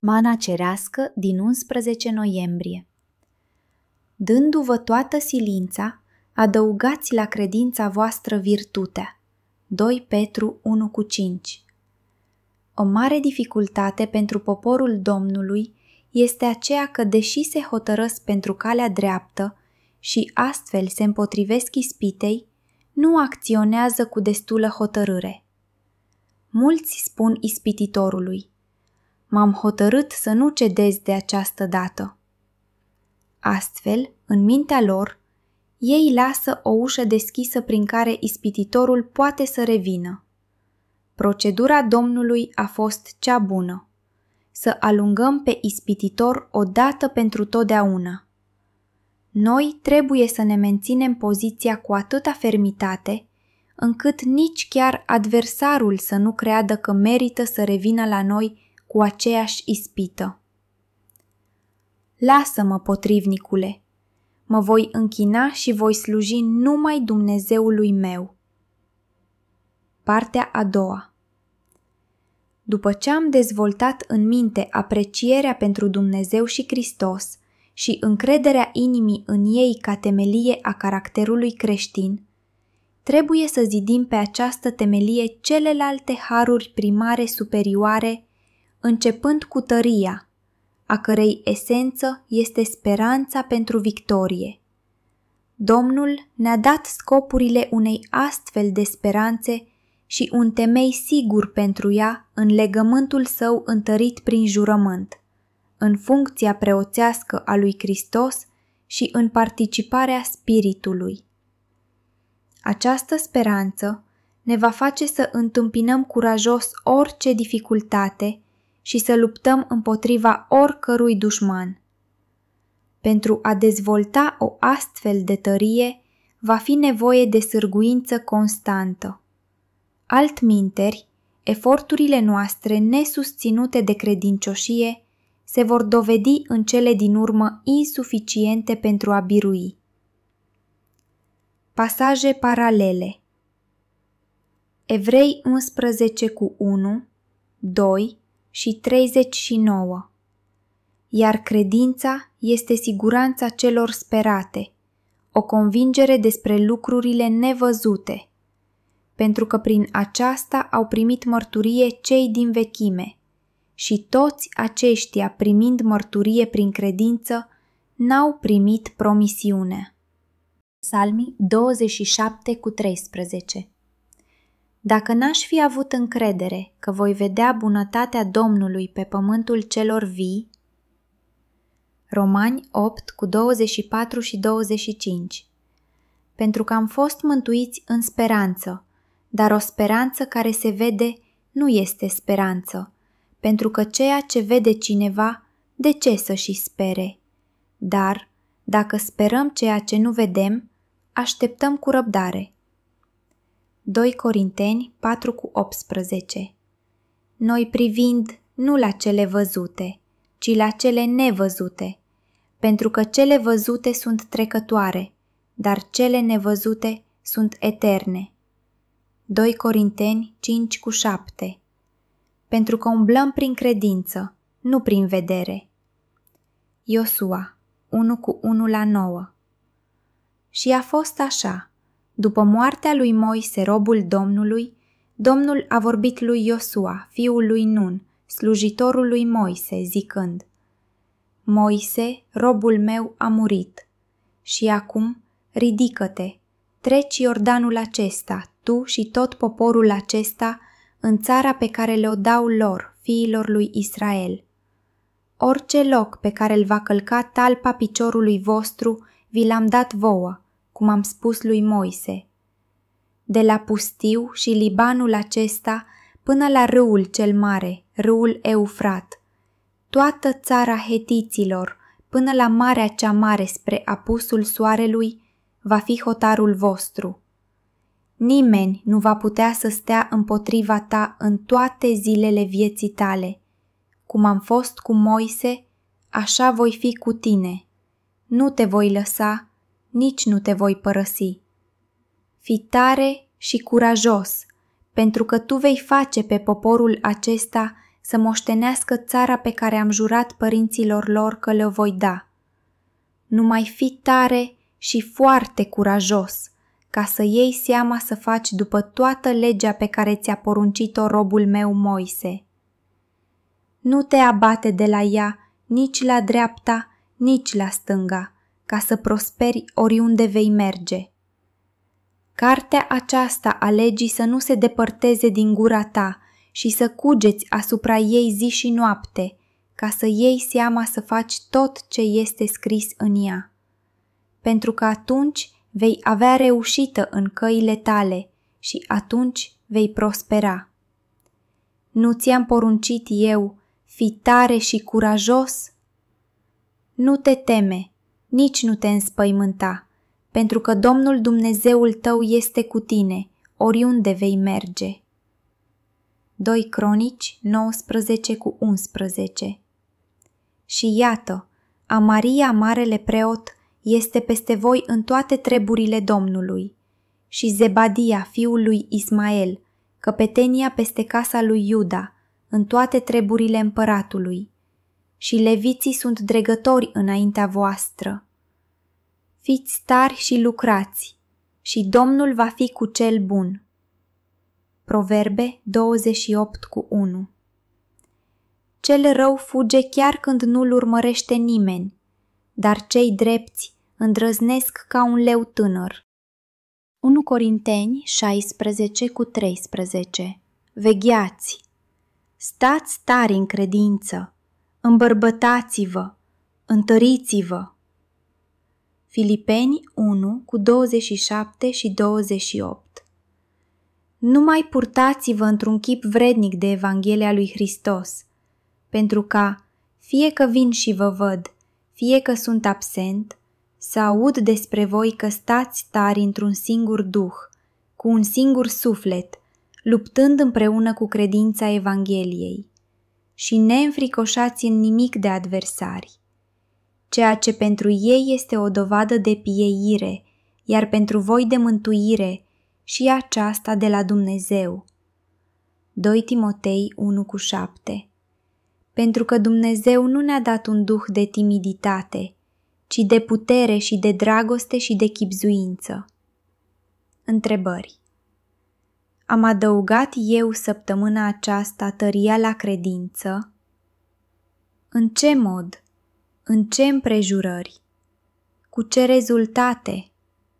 Mana cerească din 11 noiembrie. Dându-vă toată silința, adăugați la credința voastră virtutea. 2 Petru 1,5. O mare dificultate pentru poporul Domnului este aceea că, deși se hotărăsc pentru calea dreaptă și astfel se împotrivesc ispitei, nu acționează cu destulă hotărâre. Mulți spun ispititorului: m-am hotărât să nu cedez de această dată. Astfel, în mintea lor, ei lasă o ușă deschisă prin care ispititorul poate să revină. Procedura Domnului a fost cea bună: să alungăm pe ispititor odată pentru totdeauna. Noi trebuie să ne menținem poziția cu atâta fermitate, încât nici chiar adversarul să nu creadă că merită să revină la noi cu aceeași ispită. Lasă-mă, potrivnicule, mă voi închina și voi sluji numai Dumnezeului meu. Partea a doua. După ce am dezvoltat în minte aprecierea pentru Dumnezeu și Hristos și încrederea inimii în ei ca temelie a caracterului creștin, trebuie să zidim pe această temelie celelalte haruri primare superioare, începând cu tăria, a cărei esență este speranța pentru victorie. Domnul ne-a dat scopurile unei astfel de speranțe și un temei sigur pentru ea în legământul său întărit prin jurământ, în funcția preoțească a lui Hristos și în participarea Spiritului. Această speranță ne va face să întâmpinăm curajos orice dificultate și să luptăm împotriva oricărui dușman. Pentru a dezvolta o astfel de tărie, va fi nevoie de sârguință constantă. Altminteri, eforturile noastre nesusținute de credincioșie se vor dovedi în cele din urmă insuficiente pentru a birui. Pasaje paralele. Evrei 11:1, 2 și 39. Iar credința este siguranța celor sperate, o convingere despre lucrurile nevăzute, pentru că prin aceasta au primit mărturie cei din vechime, și toți aceștia, primind mărturie prin credință, n-au primit promisiunea. Psalmii 27:13. Dacă n-aș fi avut încredere că voi vedea bunătatea Domnului pe pământul celor vii. Romani 8:24 și 25. Pentru că am fost mântuiți în speranță, dar o speranță care se vede nu este speranță, pentru că ceea ce vede cineva, de ce să și spere? Dar, dacă sperăm ceea ce nu vedem, așteptăm cu răbdare. 2 Corinteni 4:18. Noi privind nu la cele văzute, ci la cele nevăzute, pentru că cele văzute sunt trecătoare, dar cele nevăzute sunt eterne. 2 Corinteni 5:7. Pentru că umblăm prin credință, nu prin vedere. Iosua 1:1-9. Și a fost așa: după moartea lui Moise, robul Domnului, Domnul a vorbit lui Iosua, fiul lui Nun, slujitorul lui Moise, zicând: Moise, robul meu, a murit. Și acum, ridică-te, treci Iordanul acesta, tu și tot poporul acesta, în țara pe care le-o dau lor, fiilor lui Israel. Orice loc pe care îl va călca talpa piciorului vostru, vi l-am dat vouă, cum am spus lui Moise. De la pustiu și Libanul acesta până la râul cel mare, râul Eufrat, toată țara hetiților, până la marea cea mare spre apusul soarelui, va fi hotarul vostru. Nimeni nu va putea să stea împotriva ta în toate zilele vieții tale. Cum am fost cu Moise, așa voi fi cu tine. Nu te voi lăsa, nici nu te voi părăsi. Fii tare și curajos, pentru că tu vei face pe poporul acesta să moștenească țara pe care am jurat părinților lor că le-o voi da. Numai fi tare și foarte curajos, ca să iei seama să faci după toată legea pe care ți-a poruncit-o robul meu Moise. Nu te abate de la ea nici la dreapta, nici la stânga, ca să prosperi oriunde vei merge. Cartea aceasta a legii să nu se depărteze din gura ta și să cugeți asupra ei zi și noapte, ca să iei seama să faci tot ce este scris în ea. Pentru că atunci vei avea reușită în căile tale și atunci vei prospera. Nu ți-am poruncit eu, fii tare și curajos? Nu te teme, nici nu te înspăimânta, pentru că Domnul Dumnezeul tău este cu tine, oriunde vei merge. 2 Cronici 19:11. Și iată, Amaria, marele preot, este peste voi în toate treburile Domnului, și Zebadia, fiul lui Ismael, căpetenia peste casa lui Iuda, în toate treburile împăratului, și leviții sunt dregători înaintea voastră. Fiți tari și lucrați, și Domnul va fi cu cel bun. Proverbe 28:1. Cel rău fuge chiar când nu-l urmărește nimeni, dar cei drepți îndrăznesc ca un leu tânăr. 1 Corinteni 16:13. Vegheați! Stați tari în credință, îmbărbătați-vă, întăriți-vă. Filipeni 1:27 și 28. Nu mai purtați-vă într-un chip vrednic de Evanghelia lui Hristos, pentru ca, fie că vin și vă văd, fie că sunt absent, să aud despre voi că stați tari într-un singur duh, cu un singur suflet, luptând împreună cu credința Evangheliei, și neînfricoșați în nimic de adversari, ceea ce pentru ei este o dovadă de pieire, iar pentru voi de mântuire, și aceasta de la Dumnezeu. 2 Timotei 1:7. Pentru că Dumnezeu nu ne-a dat un duh de timiditate, ci de putere și de dragoste și de chibzuință. Întrebări. Am adăugat eu săptămâna aceasta tăria la credință? În ce mod? În ce împrejurări? Cu ce rezultate?